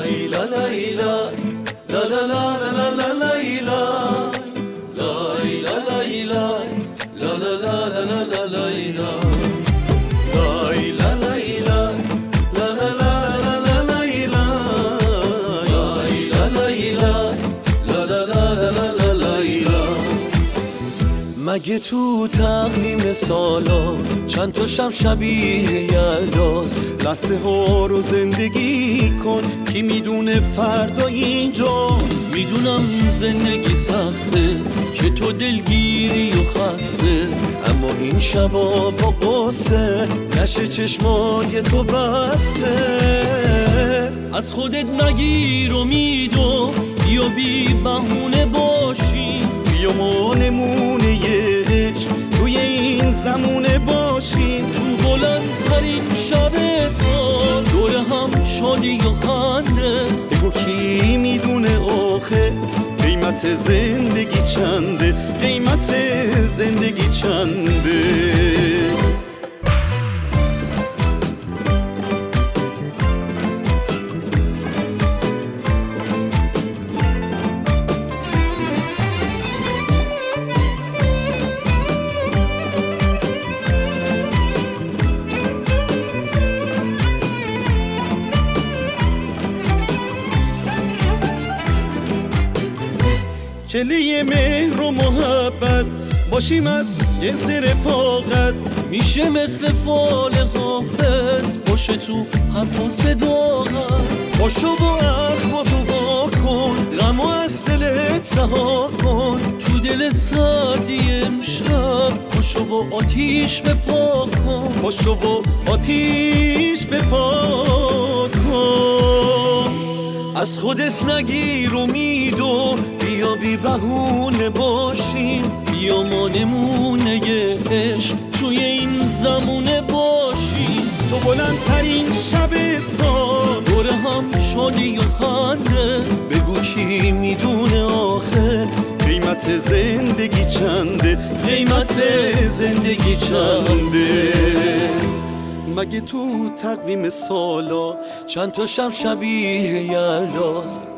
لا لا لا لا لا لا لا لا لا مگه تو تقویم سالا چند تا شب شبیه یلداست؟ لحظه ها رو زندگی کن کی میدونه فردا اینجاست. میدونم زندگی سخته که تو دلگیری و خسته، اما این شبا با قصه نشه چشمای تو بسته. از خودت نگیر امیدو بیا بی بهونه باشی، بیا ما نمونه عشق توی این زمونه باشیم. تو بلندترین شب سال دور هم شادی و خنده. بگو کی میدونه آخه قیمت زندگی چنده، قیمت زندگی چنده. چله مهر و محبت باشیم از جنس رفاقت. میشه مثل فال حافظ باشه تو حرف و صداقت. باشو با اخما تو وا کن غم و از دلت رها کن. تو دل سردی امشب باشو با آتیش بپا کن. باشو با آتیش بپا کن. از خودت نگیر امیدو بیا بی بهونه باشیم. بیا ما نمونه عشق توی این زمونه باشیم. تو بلندترین شب سال دور هم شادی و خنده. بگو کی میدونه آخه قیمت زندگی چنده، قیمت زندگی چنده. مگه تو تقویم سالا چند تا شب شبیه یلداست؟